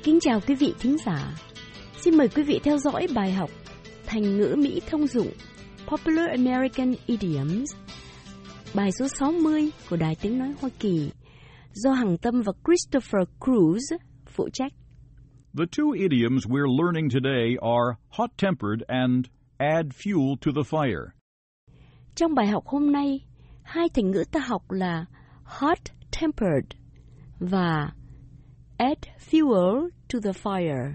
Kính chào quý vị thính giả. Xin mời quý vị theo dõi bài học Thành ngữ Mỹ thông dụng Popular American Idioms, bài số 60 của Đài Tiếng Nói Hoa Kỳ, do Hằng Tâm và Christopher Cruz phụ trách. The two idioms we're learning today are hot-tempered and add fuel to the fire. Trong bài học hôm nay, hai thành ngữ ta học là hot-tempered và add fuel to the fire.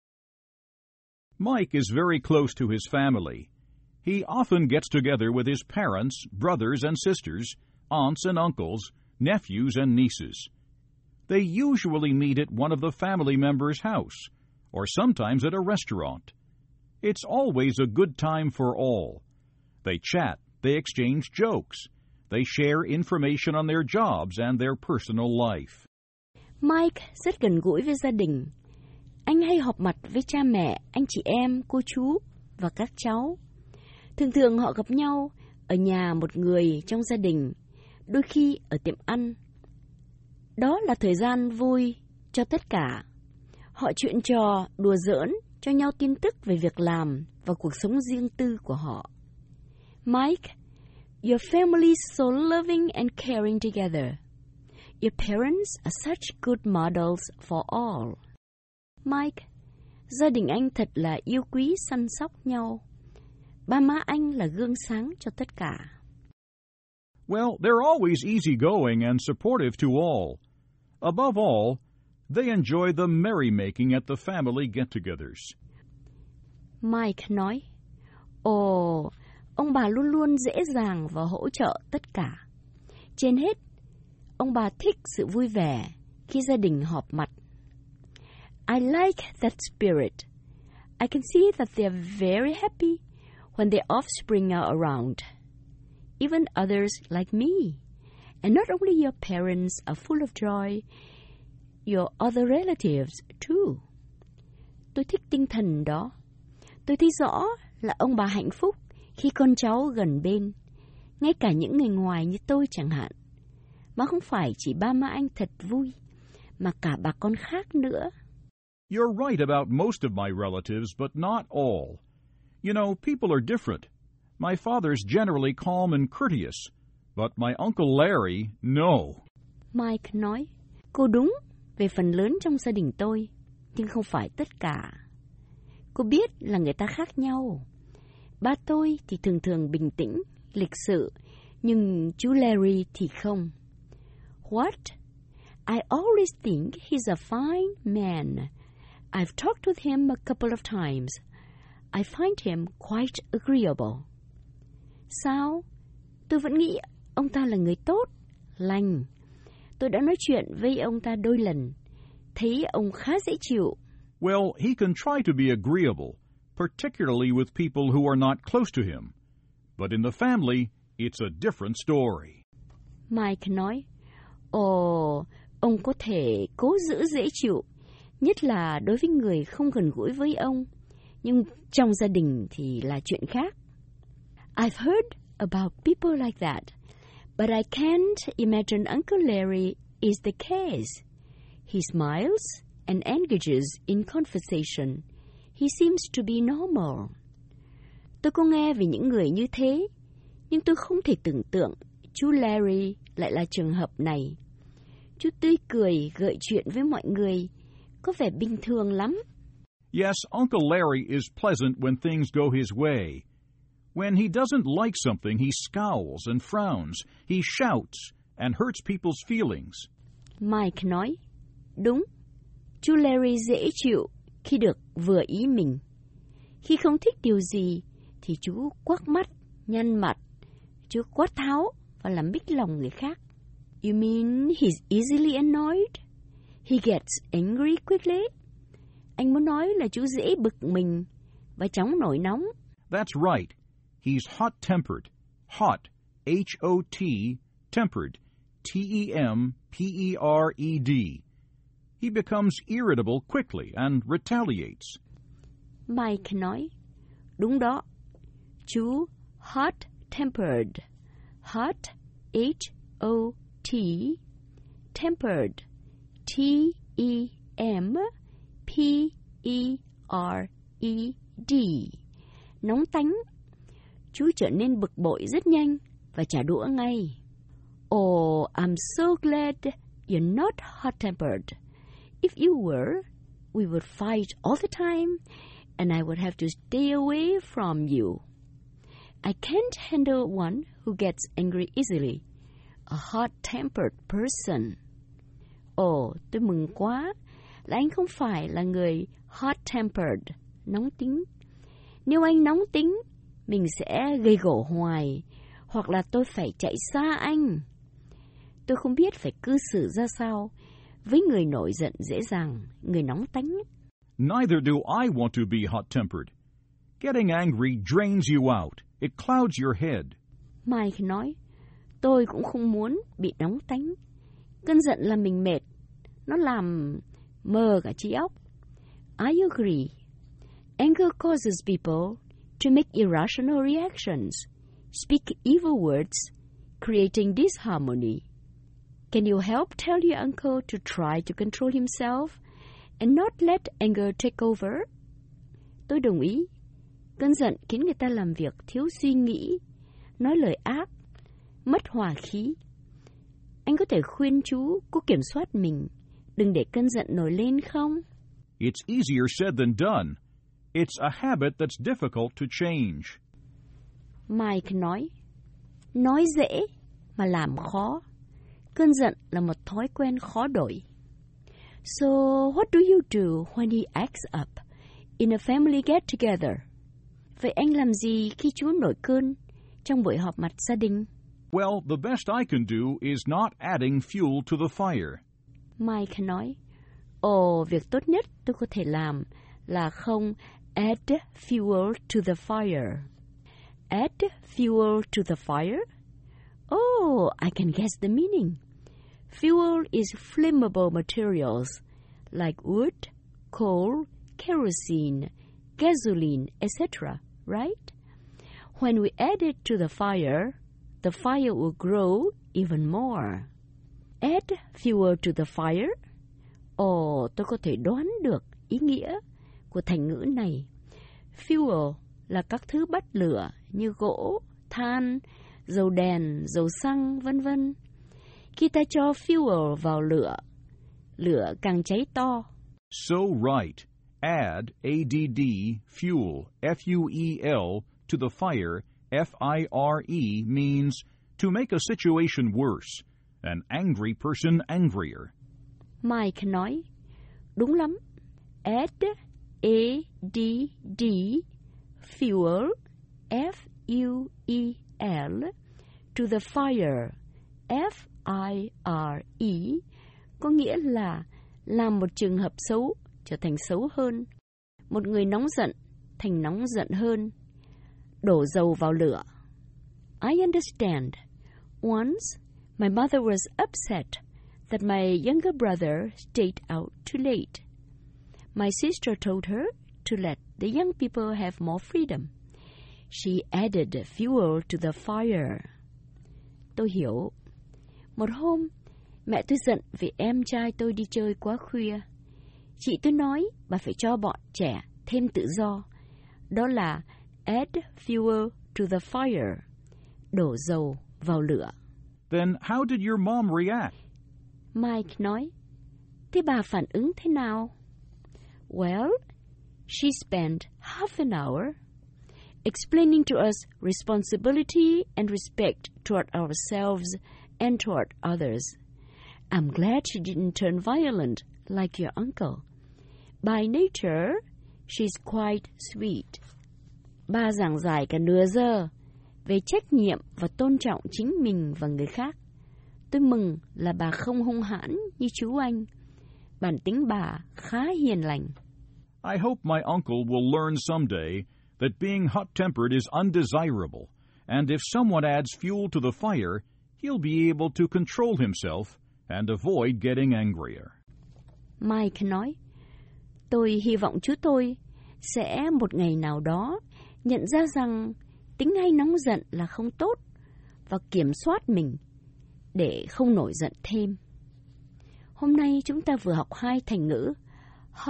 Mike is very close to his family. He often gets together with his parents, brothers and sisters, aunts and uncles, nephews and nieces. They usually meet at one of the family members' house, or sometimes at a restaurant. It's always a good time for all. They chat, they exchange jokes, they share information on their jobs and their personal life. Mike rất gần gũi với gia đình. Anh hay họp mặt với cha mẹ, anh chị em, cô chú và các cháu. Thường thường họ gặp nhau ở nhà một người trong gia đình, đôi khi ở tiệm ăn. Đó là thời gian vui cho tất cả. Họ chuyện trò, đùa giỡn, cho nhau tin tức về việc làm và cuộc sống riêng tư của họ. Mike, your family is so loving and caring together. Your parents are such good models for all. Mike, gia đình anh thật là yêu quý săn sóc nhau. Ba má anh là gương sáng cho tất cả. Well, they're always easygoing and supportive to all. Above all, they enjoy the merrymaking at the family get-togethers. Mike nói, ông bà luôn luôn dễ dàng và hỗ trợ tất cả. Trên hết, ông bà thích sự vui vẻ khi gia đình họp mặt. I like that spirit. I can see that they're very happy when their offspring are around. Even others like me. And not only your parents are full of joy, your other relatives too. Tôi thích tinh thần đó. Tôi thấy rõ là ông bà hạnh phúc khi con cháu gần bên. Ngay cả những người ngoài như tôi chẳng hạn. Mà không phải chỉ ba má anh thật vui, mà cả bà con khác nữa. You're right about most of my relatives, but not all. You know, people are different. My father's generally calm and courteous, but my Uncle Larry, no. Mike nói, cô đúng về phần lớn trong gia đình tôi, nhưng không phải tất cả. Cô biết là người ta khác nhau. Ba tôi thì thường thường bình tĩnh, lịch sự, nhưng chú Larry thì không. What? I always think he's a fine man. I've talked with him a couple of times. I find him quite agreeable. Sao? Tôi vẫn nghĩ ông ta là người tốt, lành. Tôi đã nói chuyện với ông ta đôi lần. Thấy ông khá dễ chịu. Well, he can try to be agreeable, particularly with people who are not close to him. But in the family, it's a different story. Mike nói, ông có thể cố giữ dễ chịu, nhất là đối với người không gần gũi với ông. Nhưng trong gia đình thì là chuyện khác. I've heard about people like that, but I can't imagine Uncle Larry is the case. He smiles and engages in conversation. He seems to be normal. Tôi có nghe về những người như thế, nhưng tôi không thể tưởng tượng chú Larry lại là trường hợp này. Chú tươi cười gợi chuyện với mọi người, có vẻ bình thường lắm. Yes, Uncle Larry is pleasant when things go his way. When he doesn't like something, he scowls and frowns. He shouts and hurts people's feelings. Mike nói, đúng, chú Larry dễ chịu khi được vừa ý mình. Khi không thích điều gì, thì chú quắc mắt, nhăn mặt, chú quát tháo và làm bích lòng người khác. You mean he's easily annoyed? He gets angry quickly? Anh muốn nói là chú dễ bực mình và chóng nổi nóng. That's right. He's hot-tempered. Hot, H-O-T, tempered, T-E-M-P-E-R-E-D. He becomes irritable quickly and retaliates. Mike nói, đúng đó, chú hot-tempered. Hot, H-O-T, tempered, T-E-M-P-E-R-E-D. P-E-R-E-D. Nóng tánh. Chú trở nên bực bội rất nhanh và trả đũa ngay. Oh, I'm so glad you're not hot-tempered. If you were, we would fight all the time, and I would have to stay away from you. I can't handle one who gets angry easily. A hot-tempered person. Ồ, tôi mừng quá là anh không phải là người hot-tempered, nóng tính. Nếu anh nóng tính, mình sẽ gây gổ hoài, hoặc là tôi phải chạy xa anh. Tôi không biết phải cư xử ra sao với người nổi giận dễ dàng, người nóng tánh. Neither do I want to be hot-tempered. Getting angry drains you out. It clouds your head. Mike nói, tôi cũng không muốn bị nóng tánh. Cơn giận làm mình mệt. Nó làm mờ cả trí óc. I agree. Anger causes people to make irrational reactions, speak evil words, creating disharmony. Can you help tell your uncle to try to control himself and not let anger take over? Tôi đồng ý. Cơn giận khiến người ta làm việc thiếu suy nghĩ, nói lời ác, mất hòa khí. Anh có thể khuyên chú cố kiểm soát mình, đừng để cơn giận nổi lên không? It's easier said than done. It's a habit that's difficult to change. Mike nói dễ mà làm khó. Cơn giận là một thói quen khó đổi. So, what do you do when he acts up in a family get-together? Vậy anh làm gì khi chú nổi cơn trong buổi họp mặt gia đình? Well, the best I can do is not adding fuel to the fire. Mike nói, việc tốt nhất tôi có thể làm là không add fuel to the fire. Add fuel to the fire? Oh, I can guess the meaning. Fuel is flammable materials like wood, coal, kerosene, gasoline, etc., right? When we add it to the fire will grow even more. Add fuel to the fire? Tôi có thể đoán được ý nghĩa của thành ngữ này. Fuel là các thứ bắt lửa như gỗ, than, dầu đèn, dầu xăng, vân vân. Khi ta cho fuel vào lửa càng cháy to. So right. Add, ADD, fuel, F-U-E-L, to the fire, F-I-R-E, means to make a situation worse, an angry person angrier. Mike nói, đúng lắm. Add, A-D-D, fuel, F-U-E-L, to the fire, F-I-R-E, có nghĩa là làm một trường hợp xấu trở thành xấu hơn, một người nóng giận thành nóng giận hơn, đổ dầu vào lửa. I understand. Once, my mother was upset that my younger brother stayed out too late. My sister told her to let the young people have more freedom. She added fuel to the fire. Tôi hiểu. Một hôm, mẹ tôi giận vì em trai tôi đi chơi quá khuya. Chị tôi nói bà phải cho bọn trẻ thêm tự do. Đó là add fuel to the fire. Đổ dầu vào lửa. Then how did your mom react? Mike nói, thế bà phản ứng thế nào? Well, she spent half an hour explaining to us responsibility and respect toward ourselves and toward others. I'm glad she didn't turn violent like your uncle. By nature, she's quite sweet. Bà giảng giải cả nửa giờ về trách nhiệm và tôn trọng chính mình và người khác. Tôi mừng là bà không hung hãn như chú anh. Bản tính bà khá hiền lành. I hope my uncle will learn someday that being hot-tempered is undesirable, and if someone adds fuel to the fire, he'll be able to control himself and avoid getting angrier. Mike nói, tôi hy vọng chú tôi sẽ một ngày nào đó nhận ra rằng tính hay nóng giận là không tốt và kiểm soát mình để không nổi giận thêm. Hôm nay chúng ta vừa học 2 thành ngữ hot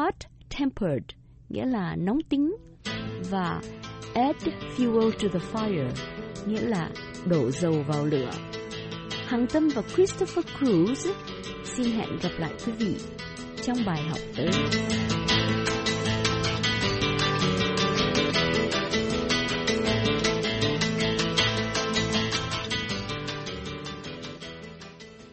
hot-tempered, nghĩa là nóng tính, và add fuel to the fire, nghĩa là đổ dầu vào lửa. Hằng Tâm và Christopher Cruz xin hẹn gặp lại quý vị trong bài học tới.